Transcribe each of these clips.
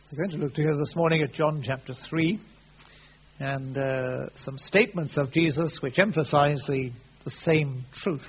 We're going to look together this morning at John chapter 3 and some statements of Jesus which emphasize the same truth.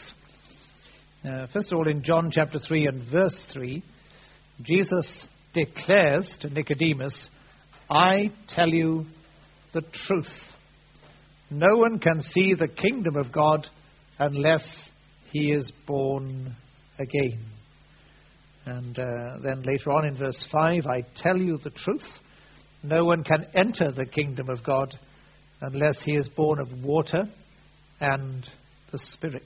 First of all, in John chapter 3 and verse 3, Jesus declares to Nicodemus, "I tell you the truth. No one can see the kingdom of God unless he is born again." And then later on in verse 5, "I tell you the truth. No one can enter the kingdom of God unless he is born of water and the Spirit."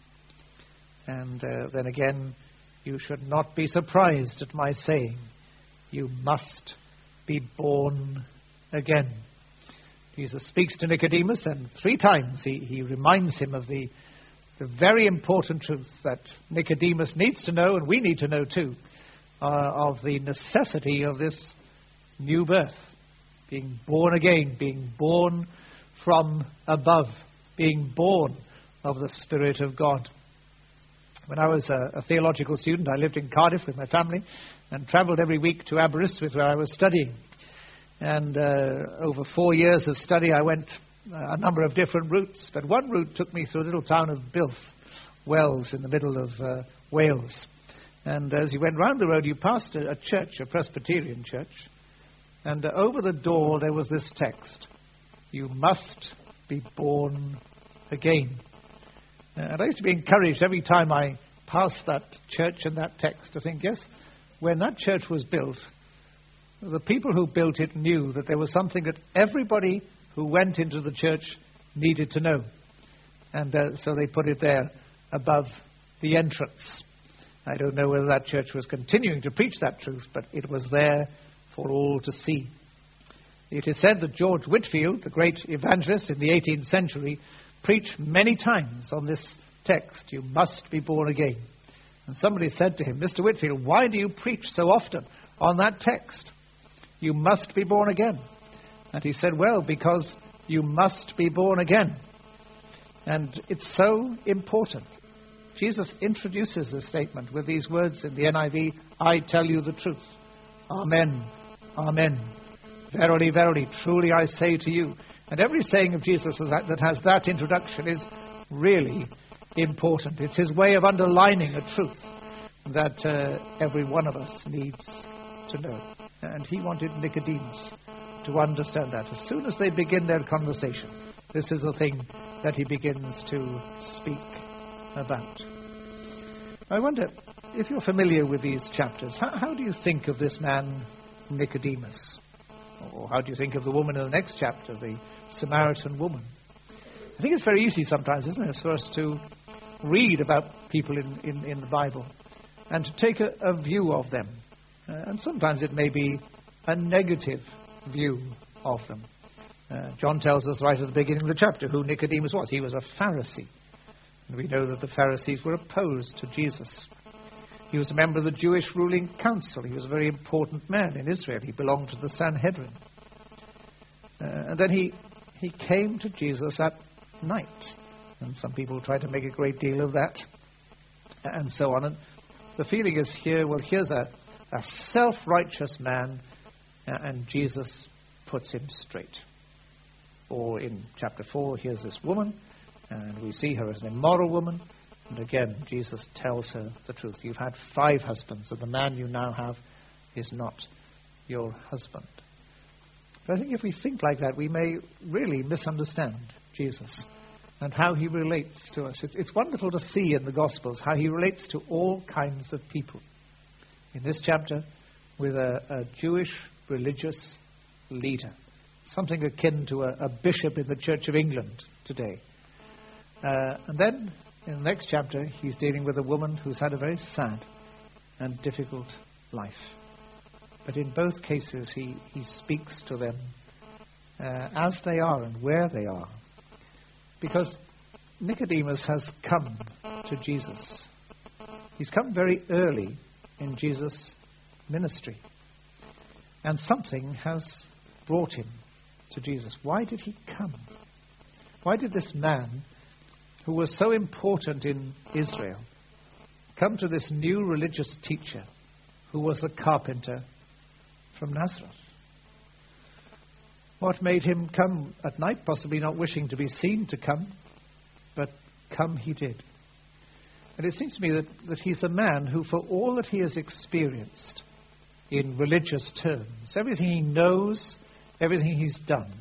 And then again, "You should not be surprised at my saying, you must be born again." Jesus speaks to Nicodemus, and 3 times he reminds him of the very important truth that Nicodemus needs to know, and we need to know too, of the necessity of this new birth, being born again, being born from above, being born of the Spirit of God. When I was a theological student, I lived in Cardiff with my family and travelled every week to Aberystwyth where I was studying. And over 4 years of study, I went a number of different routes, but one route took me through a little town of Builth, Wells, in the middle of Wales. And as you went round the road, you passed a church, a Presbyterian church, and over the door there was this text, "You must be born again." And I used to be encouraged every time I passed that church and that text to think, yes, when that church was built, the people who built it knew that there was something that everybody who went into the church needed to know. And so they put it there above the entrance. I don't know whether that church was continuing to preach that truth, but it was there for all to see. It is said that George Whitefield, the great evangelist in the 18th century, preached many times on this text, "You must be born again." And somebody said to him, "Mr. Whitefield, why do you preach so often on that text? You must be born again." And he said, "Well, because you must be born again." And it's so important. Jesus introduces the statement with these words in the NIV, "I tell you the truth. Amen, amen. Verily, verily, truly I say to you." And every saying of Jesus that has that introduction is really important. It's his way of underlining a truth that every one of us needs to know. And he wanted Nicodemus to understand that. As soon as they begin their conversation, this is the thing that he begins to speak about. I wonder if you're familiar with these chapters, how do you think of this man Nicodemus? Or how do you think of the woman in the next chapter, the Samaritan woman? I think it's very easy sometimes, isn't it, for us to read about people in the Bible and to take a view of them. And sometimes it may be a negative view of them. John tells us right at the beginning of the chapter who Nicodemus was. He was a Pharisee. And we know that the Pharisees were opposed to Jesus. He was a member of the Jewish ruling council. He was a very important man in Israel. He belonged to the Sanhedrin. And then he came to Jesus at night. And some people try to make a great deal of that. And so on. And the feeling is here, well, here's a self-righteous man, and Jesus puts him straight. Or in chapter 4, here's this woman, and we see her as an immoral woman. And again, Jesus tells her the truth. You've had 5 husbands, and the man you now have is not your husband. But I think if we think like that, we may really misunderstand Jesus and how he relates to us. It's wonderful to see in the Gospels how he relates to all kinds of people. In this chapter, with a Jewish religious leader, something akin to a bishop in the Church of England today. And then, in the next chapter, he's dealing with a woman who's had a very sad and difficult life. But in both cases, he speaks to them as they are and where they are. Because Nicodemus has come to Jesus. He's come very early in Jesus' ministry. And something has brought him to Jesus. Why did he come? Why did this man, who was so important in Israel, come to this new religious teacher who was the carpenter from Nazareth. What made him come at night? Possibly not wishing to be seen to come, but come he did. And it seems to me that he's a man who, for all that he has experienced in religious terms, everything he knows, everything he's done,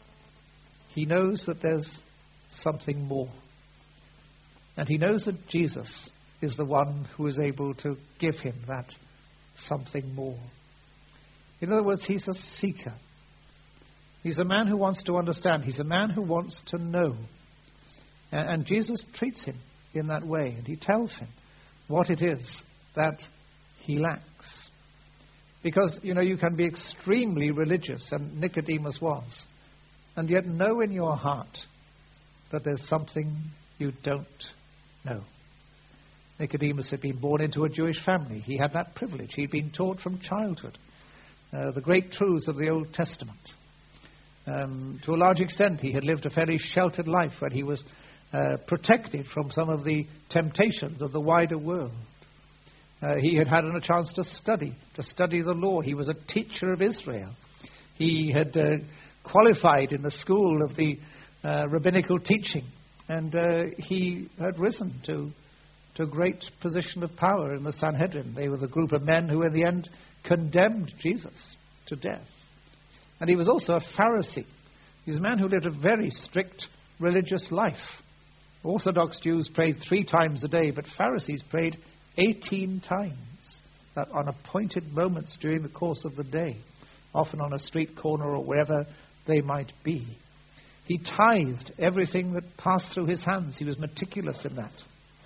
he knows that there's something more. And he knows that Jesus is the one who is able to give him that something more. In other words, he's a seeker. He's a man who wants to understand. He's a man who wants to know. And Jesus treats him in that way, and he tells him what it is that he lacks. Because, you can be extremely religious, and Nicodemus was, and yet know in your heart that there's something you don't know. Nicodemus had been born into a Jewish family. He had that privilege. He'd been taught from childhood the great truths of the Old Testament. To a large extent, he had lived a fairly sheltered life where he was protected from some of the temptations of the wider world. He had had a chance to study the law. He was a teacher of Israel. He had qualified in the school of the rabbinical teaching, and he had risen to a great position of power in the Sanhedrin. They were the group of men who in the end condemned Jesus to death. And he was also a Pharisee. He was a man who lived a very strict religious life. Orthodox Jews prayed 3 times a day, but Pharisees prayed 18 times on appointed moments during the course of the day, often on a street corner or wherever they might be. He tithed everything that passed through his hands. He was meticulous in that.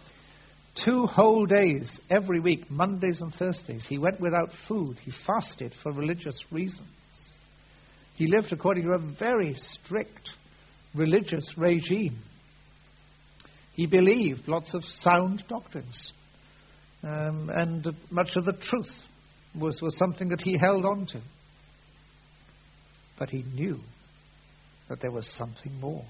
2 whole days every week, Mondays and Thursdays, he went without food. He fasted for religious reasons. He lived according to a very strict religious regime. He believed lots of sound doctrines. And much of the truth was something that he held on to. But he knew that there was something more.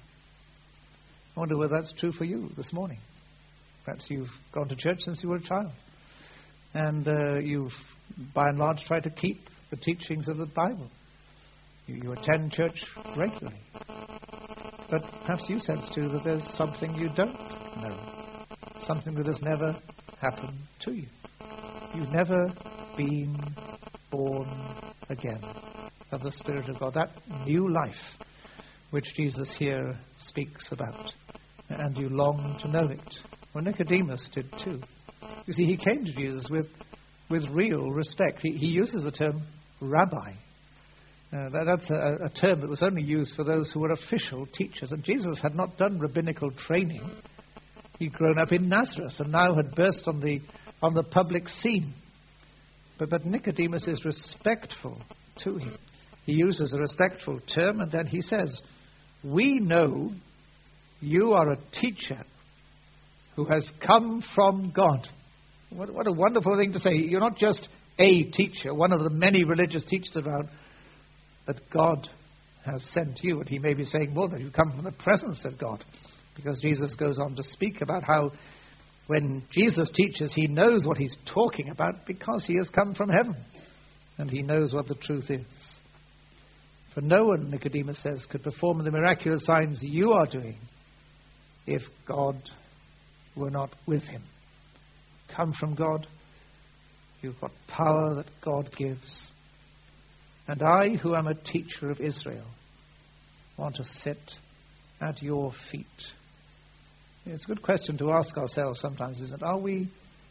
I wonder whether that's true for you this morning. Perhaps you've gone to church since you were a child. And you've, by and large, tried to keep the teachings of the Bible. You attend church regularly. But perhaps you sense too that there's something you don't know. Something that has never happened to you. You've never been born again of the Spirit of God. That new life which Jesus here speaks about. And you long to know it. Well, Nicodemus did too. You see, he came to Jesus with real respect. He uses the term rabbi. That's a term that was only used for those who were official teachers. And Jesus had not done rabbinical training. He'd grown up in Nazareth and now had burst on the public scene. But Nicodemus is respectful to him. He uses a respectful term, and then he says, "We know you are a teacher who has come from God." What a wonderful thing to say. You're not just a teacher, one of the many religious teachers around, but God has sent you. And he may be saying more, that you come from the presence of God. Because Jesus goes on to speak about how when Jesus teaches, he knows what he's talking about because he has come from heaven. And he knows what the truth is. For no one, Nicodemus says, could perform the miraculous signs you are doing if God were not with him. Come from God. You've got power that God gives. And I, who am a teacher of Israel, want to sit at your feet. It's a good question to ask ourselves sometimes, isn't it? Are we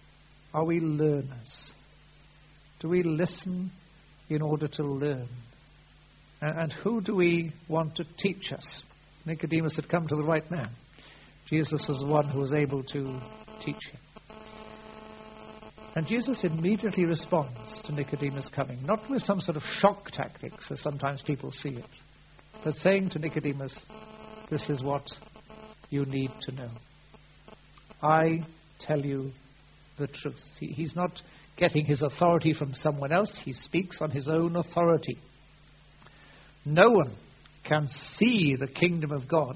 learners? Do we listen in order to learn? And who do we want to teach us? Nicodemus had come to the right man. Jesus was the one who was able to teach him. And Jesus immediately responds to Nicodemus coming, not with some sort of shock tactics, as sometimes people see it, but saying to Nicodemus, this is what you need to know. I tell you the truth. He's not getting his authority from someone else. He speaks on his own authority. No one can see the kingdom of God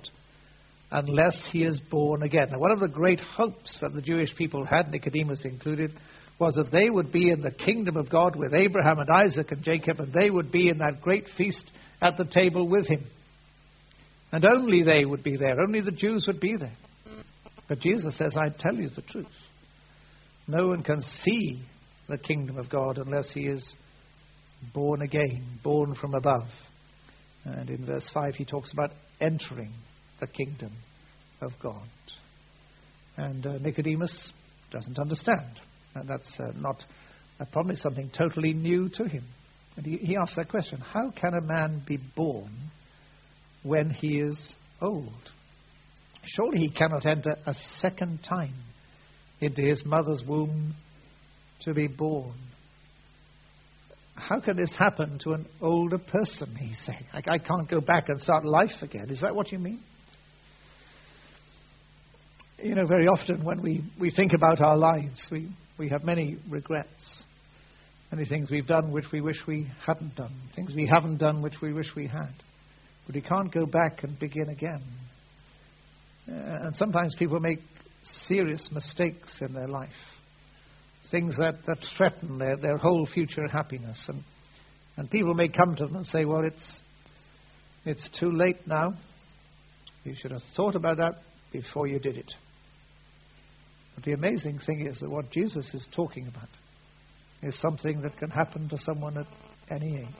unless he is born again. Now, one of the great hopes that the Jewish people had, Nicodemus included, was that they would be in the kingdom of God with Abraham and Isaac and Jacob, and they would be in that great feast at the table with him. And only they would be there. Only the Jews would be there. But Jesus says, I tell you the truth. No one can see the kingdom of God unless he is born again, born from above. And in verse 5 he talks about entering the kingdom of God. And Nicodemus doesn't understand. And that's probably something totally new to him. And he asks that question, how can a man be born when he is old? Surely he cannot enter a second time into his mother's womb to be born. How can this happen to an older person, he's saying? I can't go back and start life again. Is that what you mean? You know, very often when we think about our lives, we have many regrets. Many things we've done which we wish we hadn't done. Things we haven't done which we wish we had. But we can't go back and begin again. And sometimes people make serious mistakes in their life. Things that threaten their whole future happiness. And people may come to them and say, well, it's too late now. You should have thought about that before you did it. But the amazing thing is that what Jesus is talking about is something that can happen to someone at any age.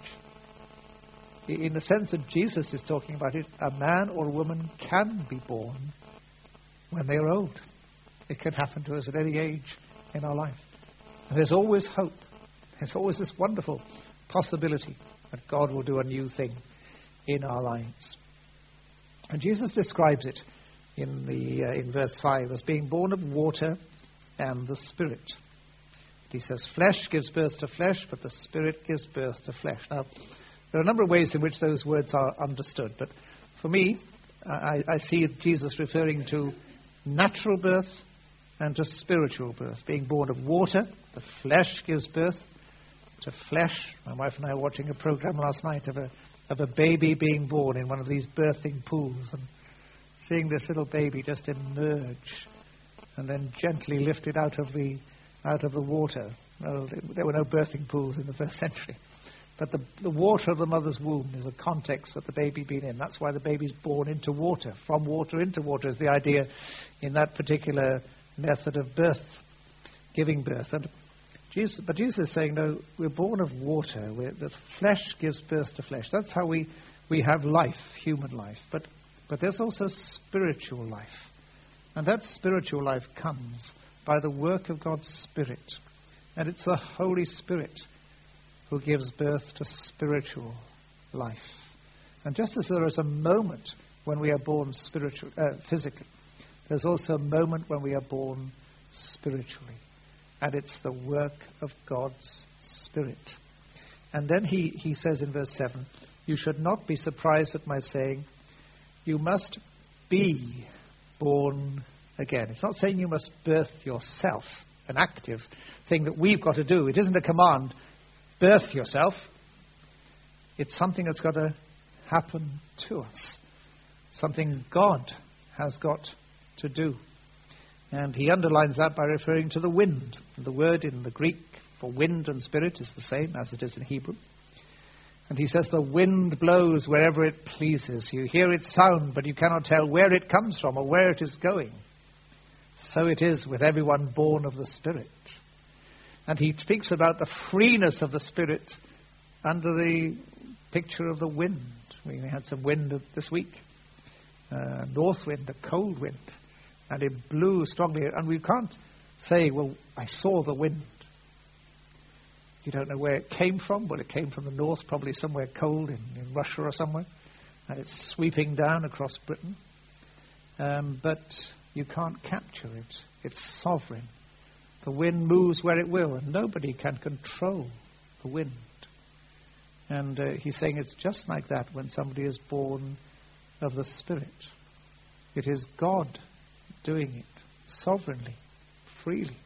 In the sense that Jesus is talking about it, a man or a woman can be born when they are old. It can happen to us at any age in our life. And there's always hope. There's always this wonderful possibility that God will do a new thing in our lives. And Jesus describes it in verse 5 as being born of water and the Spirit. He says, flesh gives birth to flesh, but the Spirit gives birth to flesh. Now, there are a number of ways in which those words are understood, but for me, I see Jesus referring to natural birth and to spiritual birth. Being born of water, the flesh gives birth to flesh. My wife and I were watching a program last night of a baby being born in one of these birthing pools, and seeing this little baby just emerge and then gently lifted out of the water. Well, there were no birthing pools in the first century. But the water of the mother's womb is a context that the baby been in. That's why the baby's born into water. From water into water is the idea in that particular method of birth, giving birth. But Jesus is saying, no, we're born of water. The flesh gives birth to flesh. That's how we have life, human life. But there's also spiritual life. And that spiritual life comes by the work of God's Spirit. And it's the Holy Spirit who gives birth to spiritual life. And just as there is a moment when we are born physically, there's also a moment when we are born spiritually. And it's the work of God's Spirit. And then he says in verse 7, you should not be surprised at my saying, you must be born again. It's not saying you must birth yourself, an active thing that we've got to do. It isn't a command, birth yourself. It's something that's got to happen to us. Something God has got to do. And he underlines that by referring to the wind. And the word in the Greek for wind and spirit is the same as it is in Hebrew. And he says the wind blows wherever it pleases. You hear its sound, but you cannot tell where it comes from or where it is going. So it is with everyone born of the Spirit. And he speaks about the freeness of the Spirit under the picture of the wind. We had some wind this week. North wind, a cold wind. And it blew strongly. And we can't say, well, I saw the wind. You don't know where it came from. Well, it came from the north, probably somewhere cold in Russia or somewhere. And it's sweeping down across Britain. But you can't capture it. It's sovereign. The wind moves where it will, and nobody can control the wind. And he's saying it's just like that when somebody is born of the Spirit. It is God doing it sovereignly, freely.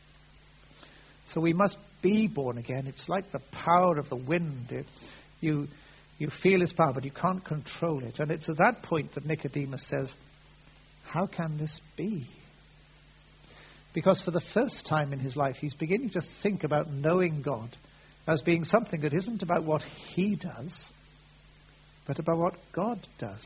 So we must be born again. It's like the power of the wind. You feel its power, but you can't control it. And it's at that point that Nicodemus says, how can this be? Because for the first time in his life, he's beginning to think about knowing God as being something that isn't about what he does, but about what God does.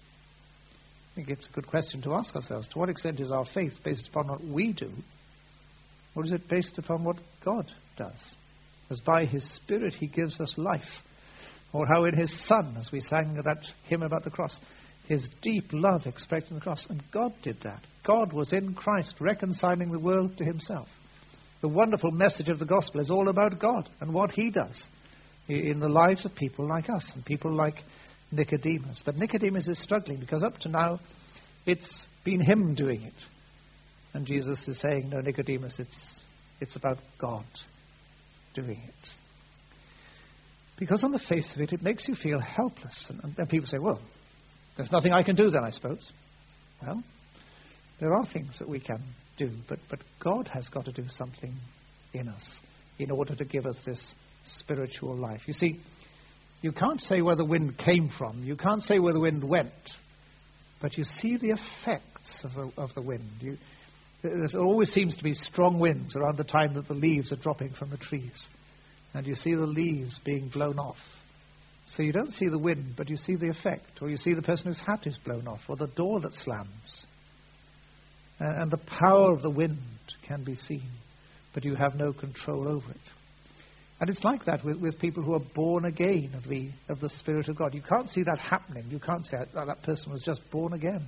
I think it's a good question to ask ourselves. To what extent is our faith based upon what we do, or is it based upon what God does? As by his Spirit he gives us life. Or how in his Son, as we sang that hymn about the cross, his deep love expressed in the cross. And God did that. God was in Christ reconciling the world to himself. The wonderful message of the gospel is all about God and what he does in the lives of people like us and people like Nicodemus. But Nicodemus is struggling because up to now it's been him doing it. And Jesus is saying, no, Nicodemus, it's about God doing it. Because on the face of it, it makes you feel helpless. And people say, well, there's nothing I can do then, I suppose. Well, there are things that we can do, but God has got to do something in us in order to give us this spiritual life. You see, you can't say where the wind came from. You can't say where the wind went. But you see the effects of the wind. There always seems to be strong winds around the time that the leaves are dropping from the trees. And you see the leaves being blown off. So you don't see the wind, but you see the effect. Or you see the person whose hat is blown off, or the door that slams. And the power of the wind can be seen, but you have no control over it. And it's like that with people who are born again of the Spirit of God. You can't see that happening. You can't say that person was just born again.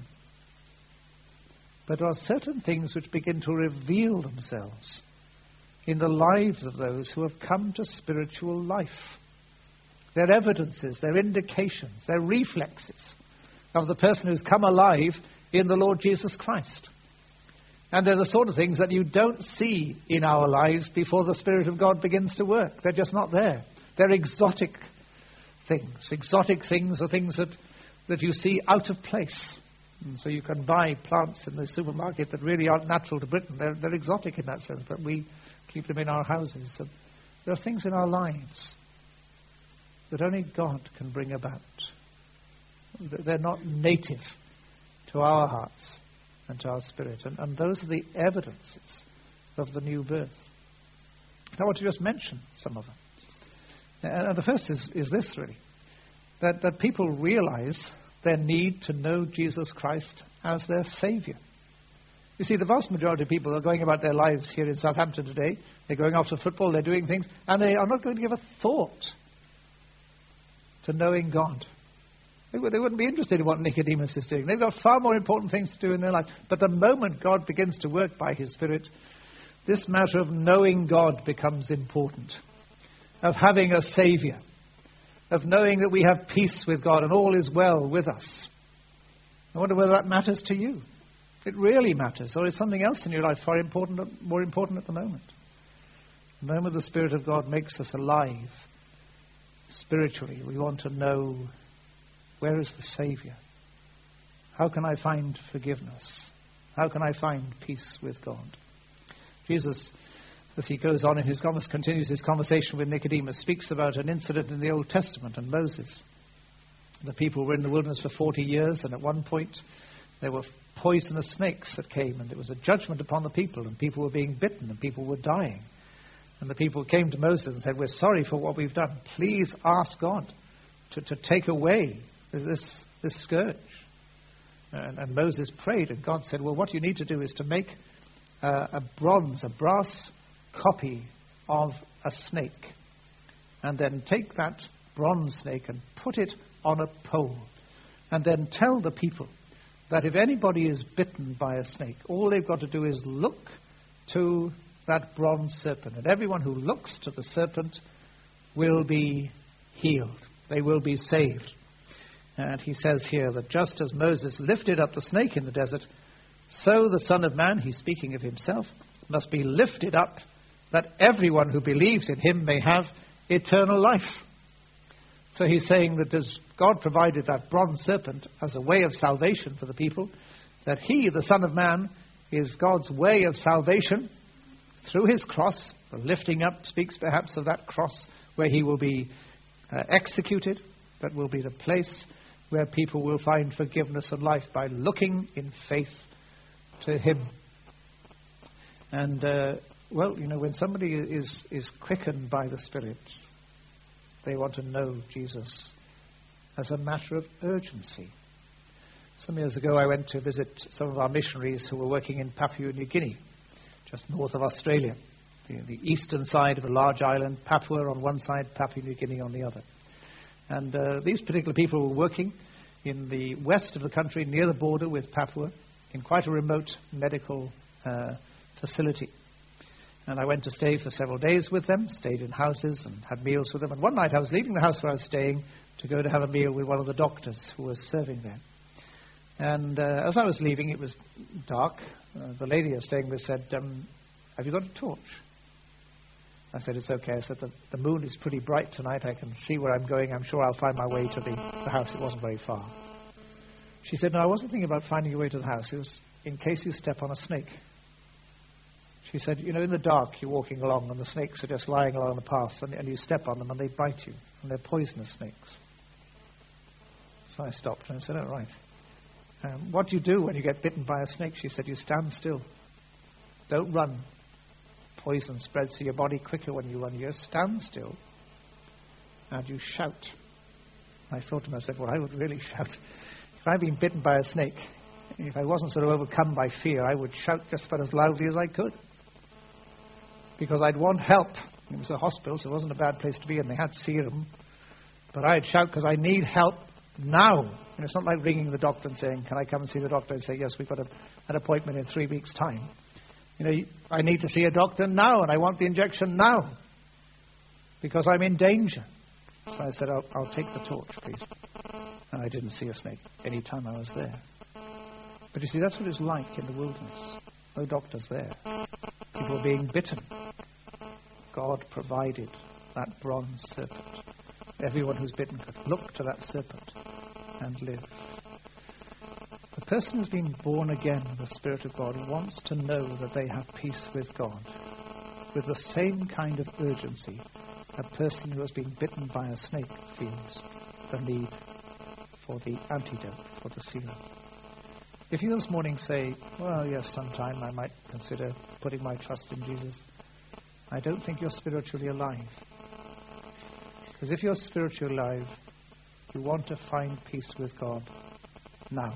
But there are certain things which begin to reveal themselves in the lives of those who have come to spiritual life. They're evidences, they're indications, they're reflexes of the person who's come alive in the Lord Jesus Christ. And they're the sort of things that you don't see in our lives before the Spirit of God begins to work. They're just not there. They're exotic things. Exotic things are things that you see out of place. And so you can buy plants in the supermarket that really aren't natural to Britain. They're exotic in that sense, but we keep them in our houses. So there are things in our lives that only God can bring about. They're not native to our hearts and to our spirit. And those are the evidences of the new birth. I want to just mention some of them. And the first is this, really, that people realize their need to know Jesus Christ as their Savior. You see, the vast majority of people are going about their lives here in Southampton today. They're going after football, they're doing things, and they are not going to give a thought to knowing God. They wouldn't be interested in what Nicodemus is doing. They've got far more important things to do in their life. But the moment God begins to work by his Spirit, this matter of knowing God becomes important, of having a Savior, of knowing that we have peace with God and all is well with us. I wonder whether that matters to you. It really matters. Or is something else in your life more important at the moment? The moment the Spirit of God makes us alive spiritually, we want to know, where is the Savior? How can I find forgiveness? How can I find peace with God? Jesus, as he goes on in his comments, continues his conversation with Nicodemus, speaks about an incident in the Old Testament and Moses. The people were in the wilderness for 40 years, and at one point there were poisonous snakes that came, and it was a judgment upon the people, and people were being bitten, and people were dying. And the people came to Moses and said, we're sorry for what we've done. Please ask God to take away this scourge. And Moses prayed, and God said, well, what you need to do is to make a brass copy of a snake, and then take that bronze snake and put it on a pole, and then tell the people that if anybody is bitten by a snake, all they've got to do is look to that bronze serpent, and everyone who looks to the serpent will be healed. They will be saved. And he says here that just as Moses lifted up the snake in the desert, so the Son of Man, he's speaking of himself, must be lifted up, that everyone who believes in him may have eternal life. So he's saying that as God provided that bronze serpent as a way of salvation for the people, that he, the Son of Man, is God's way of salvation through his cross. The lifting up speaks perhaps of that cross where he will be executed, but will be the place where people will find forgiveness and life by looking in faith to him. And, when somebody is quickened by the Spirit, they want to know Jesus as a matter of urgency. Some years ago, I went to visit some of our missionaries who were working in Papua New Guinea, just north of Australia, the eastern side of a large island, Papua on one side, Papua New Guinea on the other. And these particular people were working in the west of the country, near the border with Papua, in quite a remote medical facility. And I went to stay for several days with them, stayed in houses and had meals with them. And one night I was leaving the house where I was staying to go to have a meal with one of the doctors who was serving there. And as I was leaving, it was dark. The lady I was staying with said, have you got a torch? I said, it's okay. I said, the moon is pretty bright tonight. I can see where I'm going. I'm sure I'll find my way to the house. It wasn't very far. She said, no, I wasn't thinking about finding your way to the house. It was in case you step on a snake. She said, in the dark you're walking along and the snakes are just lying along the path and you step on them and they bite you. And they're poisonous snakes. So I stopped and I said, oh, right. What do you do when you get bitten by a snake? She said, you stand still. Don't run. Poison spreads to your body quicker when you run. You stand still and you shout. I thought to myself, well, I would really shout. If I'd been bitten by a snake, if I wasn't sort of overcome by fear, I would shout just about as loudly as I could. Because I'd want help. It was a hospital, so it wasn't a bad place to be, and they had serum. But I'd shout because I need help now. It's not like ringing the doctor and saying, can I come and see the doctor? And say, yes, we've got an appointment in 3 weeks' time. I need to see a doctor now, and I want the injection now. Because I'm in danger. So I said, I'll take the torch, please. And I didn't see a snake any time I was there. But you see, that's what it's like in the wilderness. No doctors there. People are being bitten. God provided that bronze serpent. Everyone who's bitten could look to that serpent and live. The person who's been born again of the Spirit of God wants to know that they have peace with God with the same kind of urgency a person who has been bitten by a snake feels the need for the antidote, for the serum. If you this morning say, well, yes, sometime I might consider putting my trust in Jesus, I don't think you're spiritually alive. Because if you're spiritually alive, you want to find peace with God now,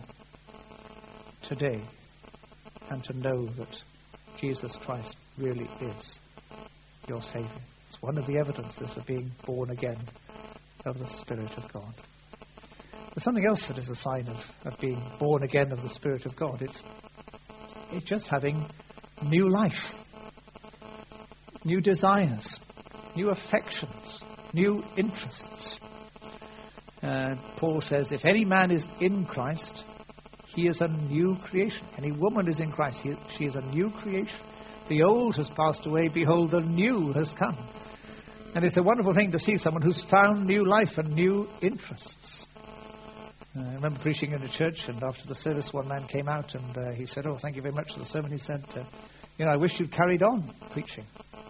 today, and to know that Jesus Christ really is your Savior. It's one of the evidences of being born again of the Spirit of God. There's something else that is a sign of being born again of the Spirit of God. It's just having new life, new desires, new affections, new interests. Paul says, if any man is in Christ, he is a new creation. Any woman is in Christ, she is a new creation. The old has passed away, behold, the new has come. And it's a wonderful thing to see someone who's found new life and new interests. I remember preaching in a church, and after the service, one man came out and he said, oh, thank you very much for the sermon. He said, I wish you'd carried on preaching.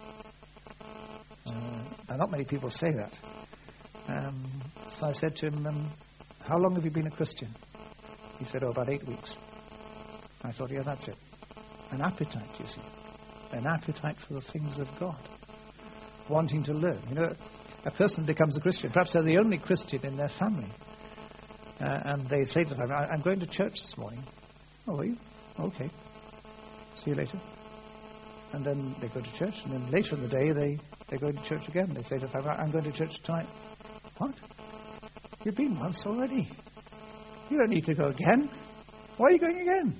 Now, not many people say that. So I said to him, how long have you been a Christian? He said, about 8 weeks. I thought, yeah, that's it. An appetite, you see. An appetite for the things of God. Wanting to learn. A person becomes a Christian. Perhaps they're the only Christian in their family. And they say to them, I'm going to church this morning. Oh, are you? Okay. See you later. And then they go to church, and then later in the day they go to church again. They say to them, I'm going to church tonight. What? You've been once already. You don't need to go again. Why are you going again?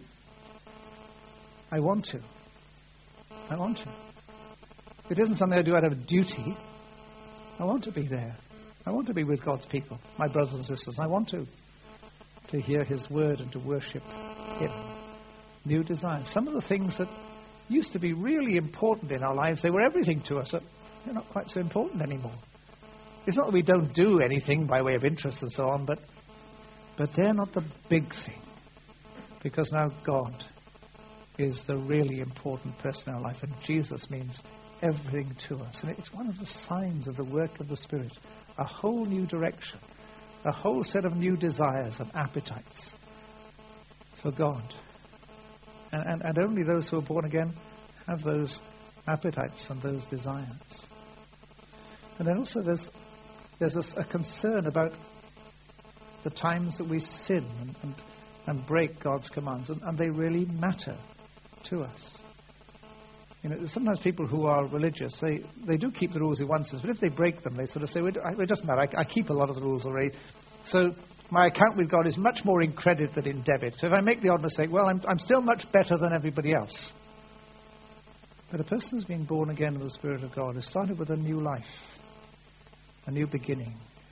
I want to. It isn't something I do out of duty. I want to be there. I want to be with God's people, my brothers and sisters. I want to hear His word and to worship Him. New desires. Some of the things that used to be really important in our lives, they were everything to us. They're not quite so important anymore. It's not that we don't do anything by way of interest and so on, but they're not the big thing. Because now God is the really important person in our life, and Jesus means everything to us. And it's one of the signs of the work of the Spirit. A whole new direction, a whole set of new desires and appetites for God. And only those who are born again have those appetites and those desires. And then also there's a concern about the times that we sin and break God's commands, and they really matter to us. Sometimes people who are religious, they do keep the rules he wants us, but if they break them, they sort of say, well, it doesn't matter, I keep a lot of the rules already, so my account with God is much more in credit than in debit. So if I make the odd mistake, well, I'm still much better than everybody else. But a person who's been born again in the Spirit of God has started with a new life, a new beginning.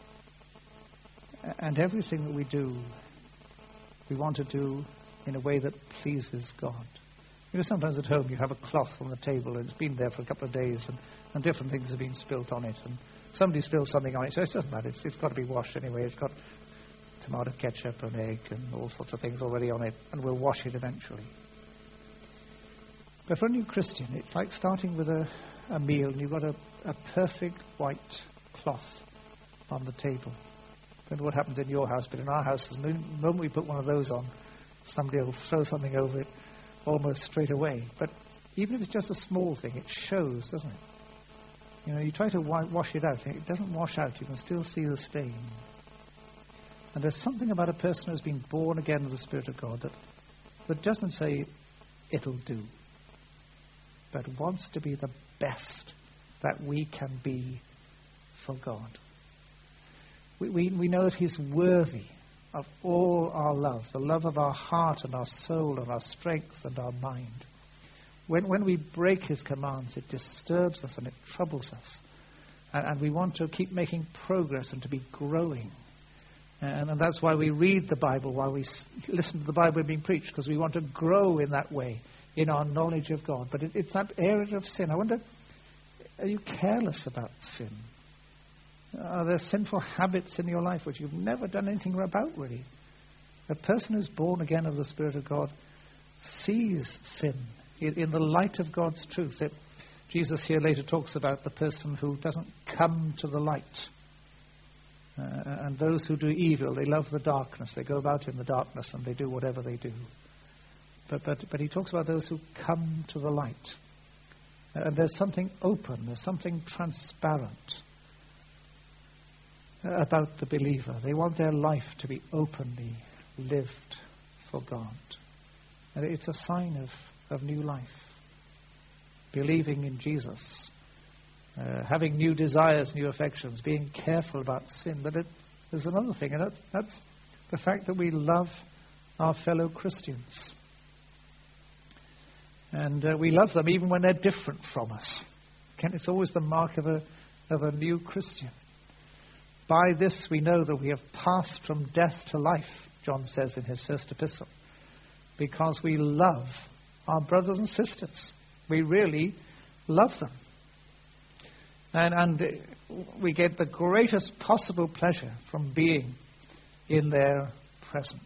And everything that we do, we want to do in a way that pleases God. Sometimes at home you have a cloth on the table and it's been there for a couple of days and different things have been spilt on it. And somebody spills something on it, so it doesn't matter. It's got to be washed anyway. It's got tomato ketchup and egg and all sorts of things already on it, and we'll wash it eventually. But for a new Christian, it's like starting with a meal and you've got a perfect white cloth on the table. I don't know what happens in your house, but in our house, the moment we put one of those on, somebody will throw something over it almost straight away. But even if it's just a small thing, it shows, doesn't it? You try to wash it out, and it doesn't wash out. You can still see the stain. And there's something about a person who's been born again of the Spirit of God that doesn't say, it'll do, but wants to be the best that we can be for God. We know that He's worthy of all our love, the love of our heart and our soul and our strength and our mind. When we break His commands, it disturbs us and it troubles us. And we want to keep making progress and to be growing. And that's why we read the Bible, why we listen to the Bible being preached, because we want to grow in that way, in our knowledge of God. But it's that area of sin. I wonder, are you careless about sin? Are there sinful habits in your life which you've never done anything about, really? A person who's born again of the Spirit of God sees sin in the light of God's truth. Jesus here later talks about the person who doesn't come to the light. And those who do evil, they love the darkness. They go about in the darkness and they do whatever they do. But he talks about those who come to the light. And there's something open, there's something transparent about the believer. They want their life to be openly lived for God. And it's a sign of new life. Believing in Jesus. Having new desires, new affections, being careful about sin. But there's another thing, and that's the fact that we love our fellow Christians. And we love them even when they're different from us. Again, it's always the mark of a new Christian. By this we know that we have passed from death to life, John says in his first epistle, because we love our brothers and sisters. We really love them. And we get the greatest possible pleasure from being in their presence.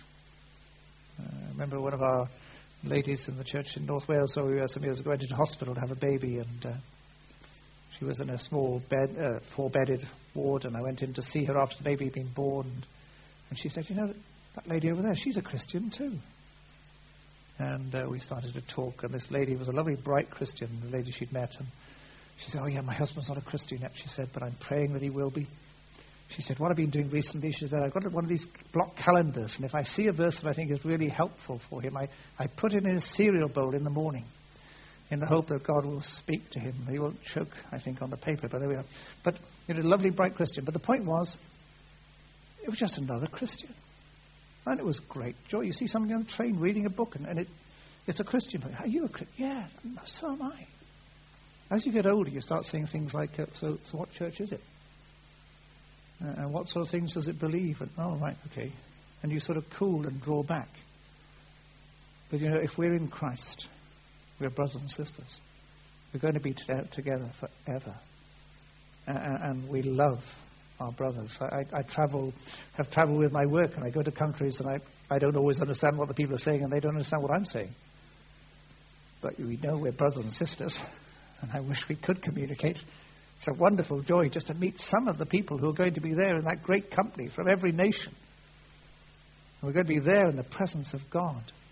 I remember one of our ladies in the church in North Wales, so we were some years ago, went into hospital to have a baby, and she was in a small bed, 4-bedded ward, and I went in to see her after the baby had been born, and she said, that lady over there, she's a Christian too. And we started to talk, and this lady was a lovely, bright Christian, the lady she'd met, and she said, oh yeah, my husband's not a Christian yet, she said, but I'm praying that he will be. She said, what I've been doing recently, she said, I've got one of these block calendars, and if I see a verse that I think is really helpful for him, I put it in his cereal bowl in the morning in the hope that God will speak to him. He won't choke, I think, on the paper, but there we are. But, a lovely, bright Christian. But the point was, it was just another Christian. And it was great joy. You see somebody on the train reading a book, and it's a Christian book. Are you a Christian? Yeah, so am I. As you get older, you start saying things like, so what church is it? And what sort of things does it believe? And, oh, right, okay. And you sort of cool and draw back. But, if we're in Christ, we're brothers and sisters. We're going to be together forever. And we love our brothers. I have traveled with my work, and I go to countries, and I don't always understand what the people are saying, and they don't understand what I'm saying. But we know we're brothers and sisters, and I wish we could communicate. It's a wonderful joy just to meet some of the people who are going to be there in that great company from every nation. And we're going to be there in the presence of God.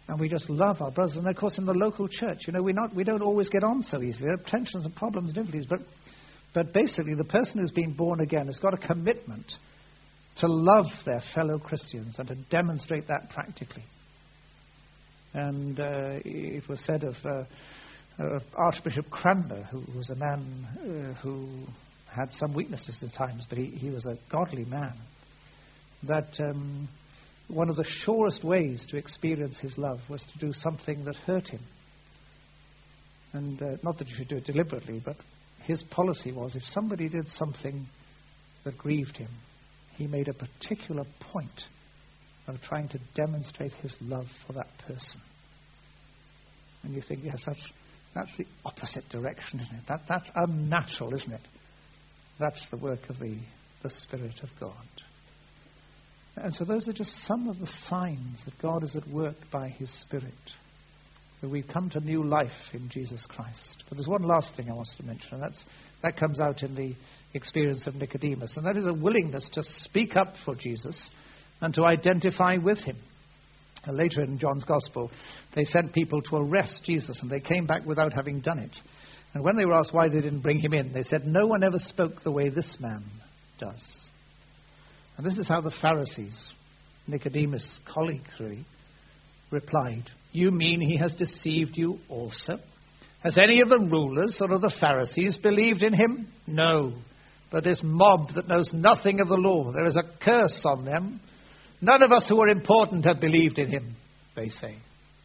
And we just love our brothers. And of course, in the local church, we don't always get on so easily. There are tensions and problems and difficulties. But basically, the person who's been born again has got a commitment to love their fellow Christians and to demonstrate that practically. And it was said of Archbishop Cranmer, who was a man who had some weaknesses at times, but he was a godly man, that one of the surest ways to experience his love was to do something that hurt him. And not that you should do it deliberately, but his policy was if somebody did something that grieved him, he made a particular point of trying to demonstrate his love for that person. And you think, yes, that's the opposite direction, isn't it? That's unnatural, isn't it? That's the work of the Spirit of God. And so those are just some of the signs that God is at work by his Spirit, that we've come to new life in Jesus Christ. But there's one last thing I want to mention, and that comes out in the experience of Nicodemus, and that is a willingness to speak up for Jesus and to identify with him. And later in John's Gospel, they sent people to arrest Jesus, and they came back without having done it. And when they were asked why they didn't bring him in, they said, "No one ever spoke the way this man does." And this is how the Pharisees, Nicodemus' colleagues really, replied. "You mean he has deceived you also? Has any of the rulers or of the Pharisees believed in him? No, but this mob that knows nothing of the law, there is a curse on them. None of us who are important have believed in him," they say.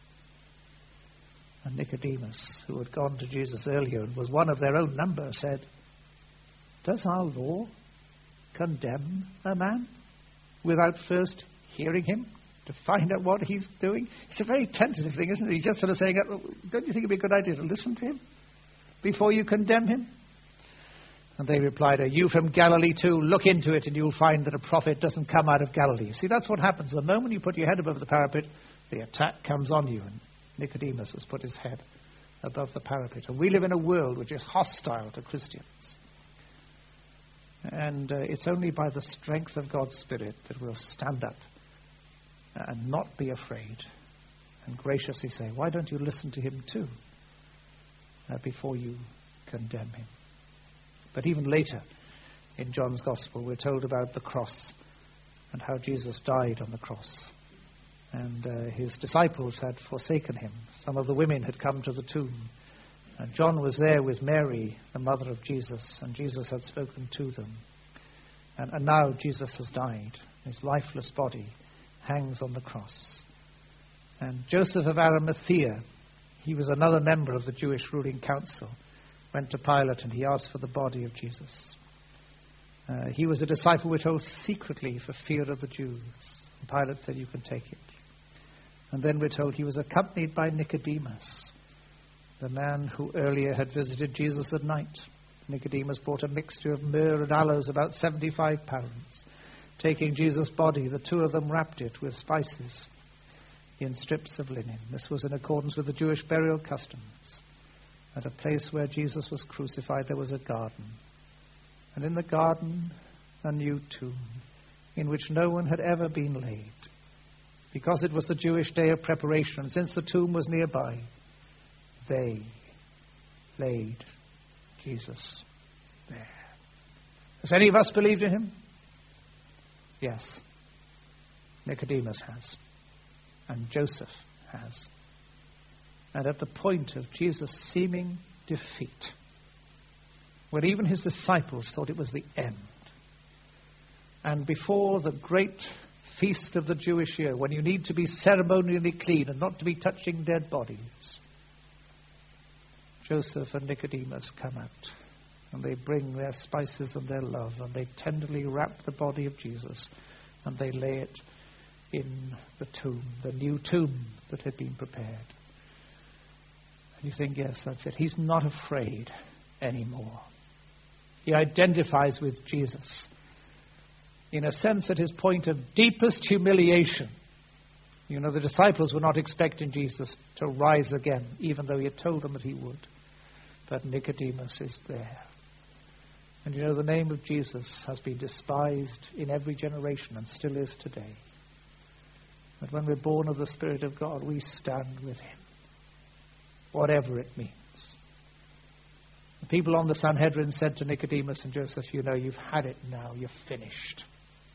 And Nicodemus, who had gone to Jesus earlier and was one of their own number, said, "Does our law condemn a man without first hearing him to find out what he's doing?" It's a very tentative thing, isn't it? He's just sort of saying, don't you think it'd be a good idea to listen to him before you condemn him? And they replied, "Are you from Galilee too? Look into it and you'll find that a prophet doesn't come out of Galilee." See, that's what happens. The moment you put your head above the parapet, the attack comes on you. And Nicodemus has put his head above the parapet. And we live in a world which is hostile to Christians. And it's only by the strength of God's Spirit that we'll stand up and not be afraid and graciously say, "Why don't you listen to him too?" Before you condemn him. But even later in John's Gospel, we're told about the cross and how Jesus died on the cross. And his disciples had forsaken him. Some of the women had come to the tomb. And John was there with Mary, the mother of Jesus, and Jesus had spoken to them. And now Jesus has died. His lifeless body hangs on the cross. And Joseph of Arimathea, he was another member of the Jewish ruling council, went to Pilate and he asked for the body of Jesus. He was a disciple, we're told, secretly for fear of the Jews. And Pilate said, "You can take it." And then we're told he was accompanied by Nicodemus, the man who earlier had visited Jesus at night. Nicodemus brought a mixture of myrrh and aloes, about 75 pounds. Taking Jesus' body, the two of them wrapped it with spices in strips of linen. This was in accordance with the Jewish burial customs. At a place where Jesus was crucified, there was a garden. And in the garden, a new tomb, in which no one had ever been laid. Because it was the Jewish day of preparation, and since the tomb was nearby, they laid Jesus there. Has any of us believed in him? Yes. Nicodemus has. And Joseph has. And at the point of Jesus' seeming defeat, when even his disciples thought it was the end, and before the great feast of the Jewish year, when you need to be ceremonially clean and not to be touching dead bodies, Joseph and Nicodemus come out, and they bring their spices and their love, and they tenderly wrap the body of Jesus, and they lay it in the tomb, the new tomb that had been prepared. And you think, yes, that's it. He's not afraid anymore. He identifies with Jesus in a sense at his point of deepest humiliation. You know, the disciples were not expecting Jesus to rise again, even though he had told them that he would. But Nicodemus is there. And you know, the name of Jesus has been despised in every generation and still is today. That when we're born of the Spirit of God, we stand with him, whatever it means. The people on the Sanhedrin said to Nicodemus and Joseph, you know, you've had it now, you're finished.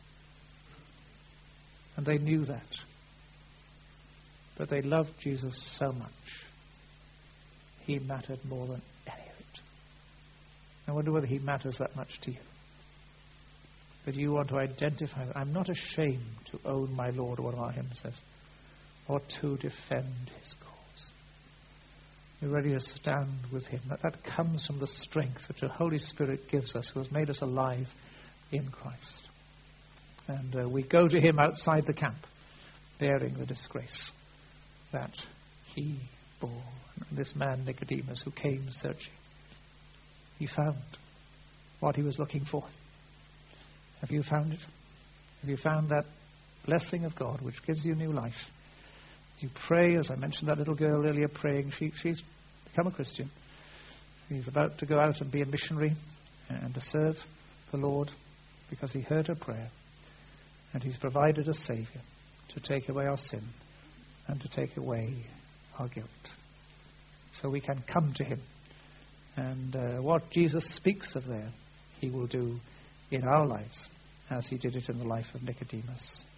And they knew that. But they loved Jesus so much. He mattered more than any of it. I wonder whether he matters that much to you. That you want to identify, I'm not ashamed to own my Lord, what our hymn says, or to defend his cause. We're ready to stand with him. That comes from the strength which the Holy Spirit gives us, who has made us alive in Christ. And we go to him outside the camp, bearing the disgrace that he bore. And this man Nicodemus, who came searching, he found what he was looking for. Have you found it? Have you found that blessing of God which gives you new life? You pray, as I mentioned that little girl earlier praying, she's become a Christian. She's about to go out and be a missionary and to serve the Lord because he heard her prayer. And he's provided a Saviour to take away our sin and to take away our guilt. So we can come to him. And what Jesus speaks of there, he will do in our lives as he did it in the life of Nicodemus.